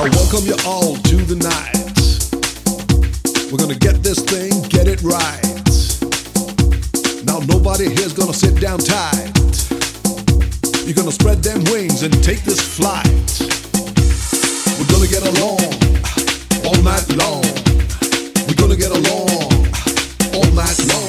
Now welcome you all to the night. We're gonna get this thing, get it right. Now nobody here's gonna sit down tight. You're gonna spread them wings and take this flight. We're gonna get along all night long. We're gonna get along all night long.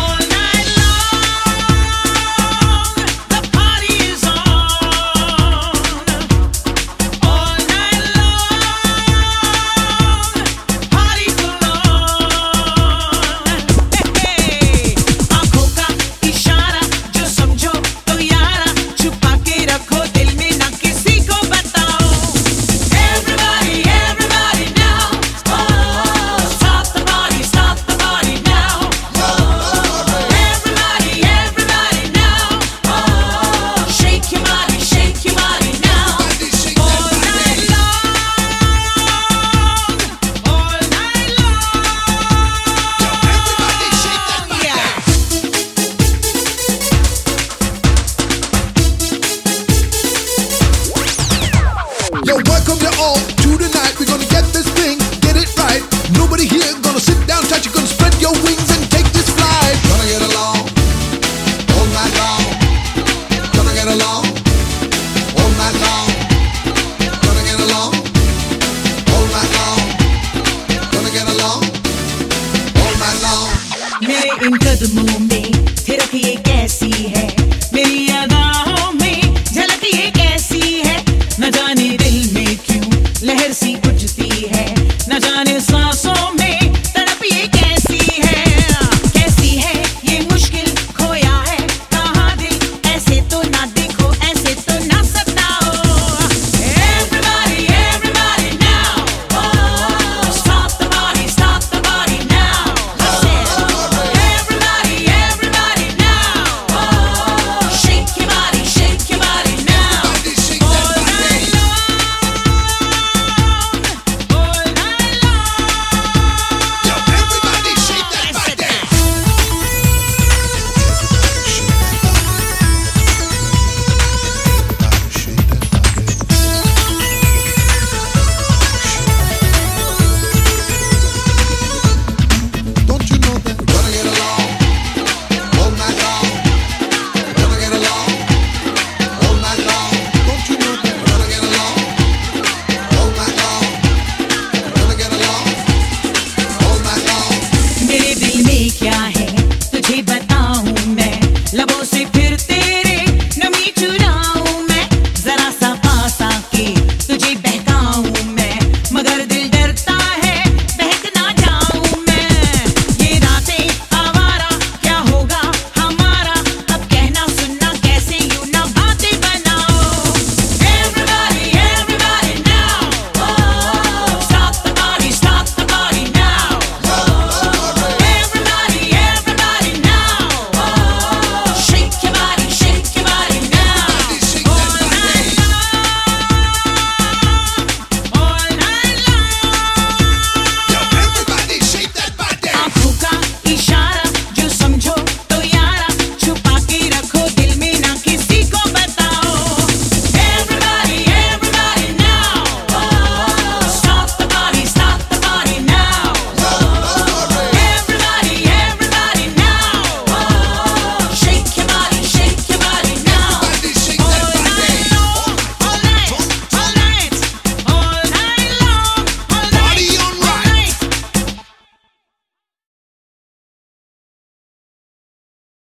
Yo, welcome you all to the night. We're gonna get this thing, get it right. Nobody here gonna sit down tight. You're gonna spread your wings and take this flight. Gonna get along all night long. Gonna get along all night long. Gonna get along all night long. Gonna get along all night long. मेरे इन कदमों में थिरक ये कैसी है,